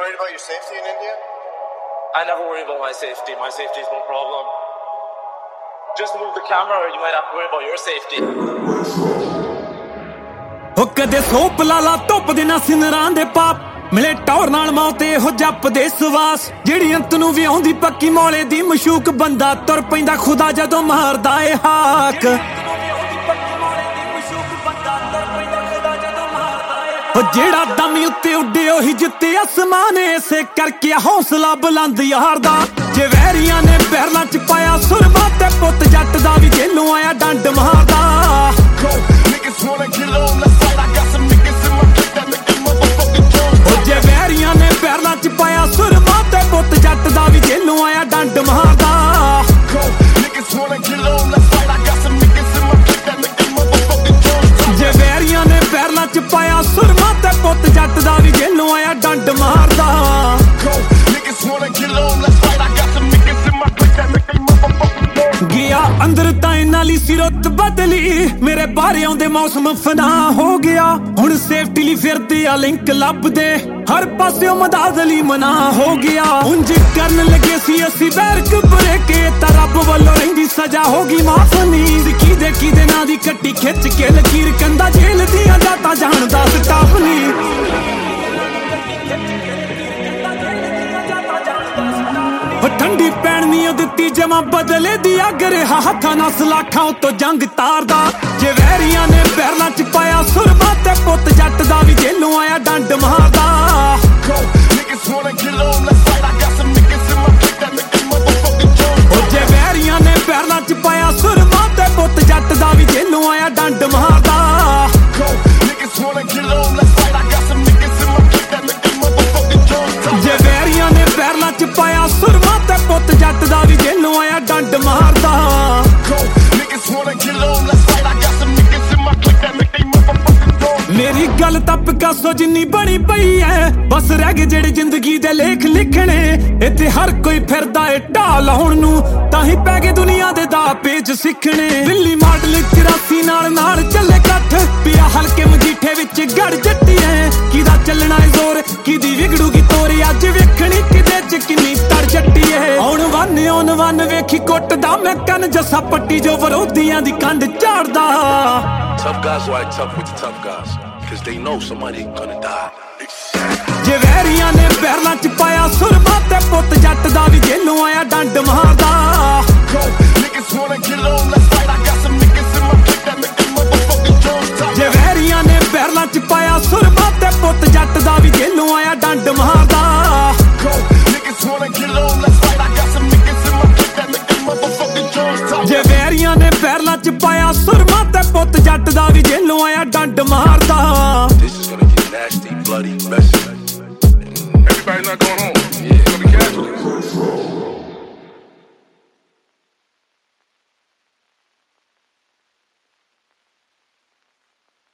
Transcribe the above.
worried about your safety in India? I never worry about my safety. My safety is no problem. Just move the camera or you might have to worry about your safety. ਹੋ ਕਦੇ soap ਲਾਲਾ ਧੁੱਪ ਦੇ ਨਾ ਸਿਨਰਾਂ ਦੇ ਪਾਪ ਮਿਲੇ ਟੌਰ ਨਾਲ ਮੌਤ ਇਹੋ ਜੱਪ ਦੇ ਸਵਾਸ ਜਿਹੜੀ ਅੰਤ ਨੂੰ ਵੀ ਆਉਂਦੀ ਪੱਕੀ ਮੌਲੇ ਦੀ ਮਸ਼ੂਕ ਬੰਦਾ ਤੁਰ ਪੈਂਦਾ ਖੁਦਾ ਜਦੋਂ ਮਾਰਦਾ ਏ ਹਾਕ ਉਹ ਜਿਹੜਾ ਦਮ ਉੱਤੇ ਉੱਡੇ ਉਹੀ ਜਿੱਤੇ ਅਸਮਾਨ ਇਸੇ ਕਰਕੇ ਹੌਸਲਾ ਬੁਲੰਦ ਯਾਰ ਦਾ ਜੇ ਵੈਰੀਆਂ ਨੇ ਪੈਰਾਂ ਚ ਪਾਇਆ ਸੁਰਮਾ ਤੇ ਪੁੱਤ ਜੱਟ ਦਾ ਵੀ ਜੇਲੋਂ ਆਇਆ ਡੰਡ ਮਾਰਦਾ ਜੇ ਵੈਰੀਆਂ ਨੇ ਪੈਰਾਂ ਚ ਪਾਇਆ ਸੁਰਮਾ ਤੇ ਪੁੱਤ ਜੱਟ ਦਾ ਵੀ ਜੇਲੋਂ ਆਇਆ ਡੰਡ ਮਾਰਦਾ ਜੇ ਵੈਰੀਆਂ ਨੇ ਪੈਰਾਂ ਚ ਪਾਇਆ ਸੁਰਮਾ ਤੇ ਪੁੱਤ ਜੱਟ ਦਾ ਵੀ ਜੇਲੋਂ ਆਇਆ ਡੰਡ ਮਾਰਦਾ ਗਿਆ ਅੰਦਰ ਤਾਂ ਇਹਨਾਂ ਲਈ ਸਿਰਤ ਬਦਲੀ ਮੇਰੇ ਬਾਰੇ ਆਉਂਦੇ ਮੌਸਮ ਫਨਾ ਹੋ ਗਿਆ ਹੁਣ ਸੇਫਟੀ ਲਈ ਫਿਰਦੇ ਆ ਲਿੰਕ ਲੱਭਦੇ ਹਰ ਪਾਸਿਓਂ ਮਦਦ ਲਈ ਮਨਾ ਹੋ ਗਿਆ ਉਂਝ ਕਰਨ ਲੱਗੇ ਸੀ ਅਸੀਂ ਬੈਰਕ ਬਰੇਕੇ ਤਾਂ ਰੱਬ ਵੱਲੋਂ ਰਹਿੰਦੀ ਸਜ਼ਾ ਹੋ ਗਈ ਮਾਫ ਨੀ ਕਿਹਦੇ ਨਾਂ ਦੀ ਕੱਟੀ ਖਿੱਚ ਕੇ ਲਕੀਰ ਕੰਦਾ ਜੇਲ੍ਹ ਦੀਆਂ ਜਾਤਾਂ ਜਾਣਦਾ ਸਟਾਫ ਨੀ ਠੰਡੀ ਪੈਣ ਨਹੀਂ ਦਿੱਤੀ ਜਮਾ ਬਦਲੇ ਦੀ ਅੱਗ ਰਿਹਾ ਹੱਥਾਂ ਨਾਲ ਸਲਾਖਾਂ ਉੱਤੋਂ ਜੰਗ ਤਾਰਦਾ ਜੇ ਵੈਰੀਆਂ ਨੇ ਪੈਰਾਂ ਚ ਪਾਇਆ ਸੁਰਮਾ ਤੇ ਪੁੱਤ ਜੱਟ ਦਾ ਵੀ ਜੇਲੋਂ ਆਇਆ ਡੰਡ ਮਾਰਦਾ ਜੇ ਵੈਰੀਆਂ ਨੇ ਪੈਰਾਂ ਚ ਪਾਇਆ ਸੁਰਮਾ ਤੇ ਪੁੱਤ ਜੱਟ ਦਾ ਵੀ ਜੇਲੋਂ ਆਇਆ ਡੰਡ ਮਾਰਦਾ ਜੇ ਵੈਰੀਆਂ ਨੇ ਪੈਰਾਂ ਚ ਪਾਇਆ ਸੁਰਮਾ ਤੇ ਪੁੱਤ ਜੱਟ ਦਾ ਵੀ ਜੇਲੋਂ ਆਇਆ ਡੰਡ ਮਾਰਦਾ ਮੇਰੀ ਗੱਲ ਤਾਂ ਪਿਕਾਸੋ ਜਿੰਨੀ ਬਣੀ ਪਈ ਐ ਬਸ ਰਹਿ ਗਏ ਜਿਹੜੇ ਜ਼ਿੰਦਗੀ ਦੇ ਲੇਖ ਲਿਖਣੇ ਇੱਥੇ ਹਰ ਕੋਈ ਫਿਰਦਾ ਏ ਢਾਹ ਲਾਉਣ ਨੂੰ ਤਾਂ ਹੀ ਪੈ ਗਏ ਦੁਨੀਆ ਦੇ ਦਾ ਪੇਜ ਸਿੱਖਣੇ ਦਿੱਲੀ ਮਾਡਲ 84 ਨਾਲ ਚੱਲੇ ਇਕੱਠ ਪਿਆ ਹਲਕੇ ਮਜੀਠੇ ਵਿੱਚ ਗੜ ਜੱਟੀ ਐ ਕਿਹਦਾ ਚੱਲਣਾ ਏ ਜ਼ੋਰ ਕਿਹਦੀ ਵਿਗੜੂਗੀ ਤੋਰੇ ਅੱਜ ਵੇਖਣੀ ਕਿਦੇ ਚ ਕਿੰਨੀ ਤੜ ਜੱਟੀ ਐ ਆਉਣ ਵੰਨ ਵੇਖੀ ਕੁੱਟਦਾ ਮੈਂ ਕੰਨ ਜੱਸਾ ਪੱਟੀ ਜੋ ਵਿਰੋਧੀਆਂ ਦੀ ਕੰਧ ਝਾੜਦਾ Tough guys like tough with the tough guys, cause they know somebody gonna die. ਜੇ ਵੈਰੀਆਂ ਨੇ ਪੈਰਾਂ ਚ ਪਾਇਆ ਸੁਰਮਾ ਤੇ ਪੁੱਤ ਜੱਟ ਦਾ ਵੀ ਜੇਲੋਂ ਆਇਆ ਡੰਡ ਮਾਰਦਾ ਜੇ ਵੈਰੀਆਂ ਨੇ ਪੈਰਾਂ ਚ ਪਾਇਆ ਸੁਰਮਾ ਤੇ ਪੁੱਤ ਜੱਟ ਦਾ ਵੀ ਜੇਲੋਂ ਆਇਆ ਡੰਡ ਮਾਰਦਾ ਜੇ ਵੈਰੀਆਂ ਨੇ ਪੈਰਾਂ ਚ ਪਾਇਆ ਸੁਰਮਾ ਤੇ ਪੁੱਤ ਜੱਟ ਦਾ ਵੀ ਜੇਲੋਂ ਆਇਆ ਡੰਡ ਮਾਰਦਾ This is gonna get nasty, bloody, messy. Everybody's not going home.